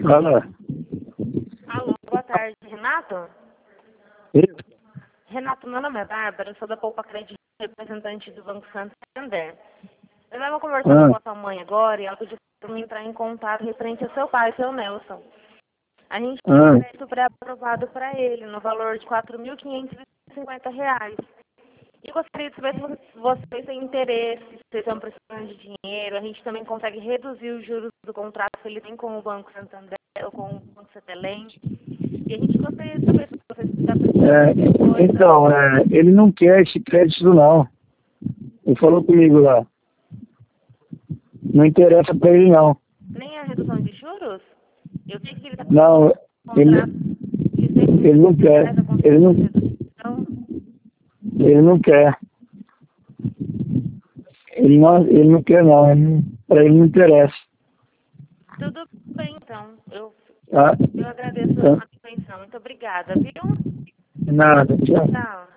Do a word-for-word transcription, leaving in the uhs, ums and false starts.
Alô? Alô, boa tarde, Renato? Isso? Renato, meu nome é Bárbara, eu sou da Poupa Crédito, representante do Banco Santander. Eu estava conversando Ah, com a sua mãe agora e ela pediu para mim entrar em contato referente ao seu pai, seu Nelson. A gente tem um ah, crédito pré-aprovado para ele, no valor de quatro mil quinhentos e cinquenta reais. E gostaria de saber se vocês têm interesse, se vocês estão precisando de dinheiro. A gente também consegue reduzir os juros do contrato que ele tem com o Banco Santander ou com o Banco Cetelem. E a gente gostaria de saber se vocês estão precisando é, de alguma coisa. então, é, ele não quer esse crédito não. Ele falou comigo lá. Não interessa pra ele não. Nem a redução de juros? Eu sei que ele está com Não, um ele, contrato de sempre ele não quer. faz a Ele não, redução. ele não quer. Ele não, ele não quer não. Ele, não- pra ele não interessa. Tudo bem, então. Eu, Tá? eu agradeço Então, a atenção. Muito obrigada, viu? nada, tchau. Tchau.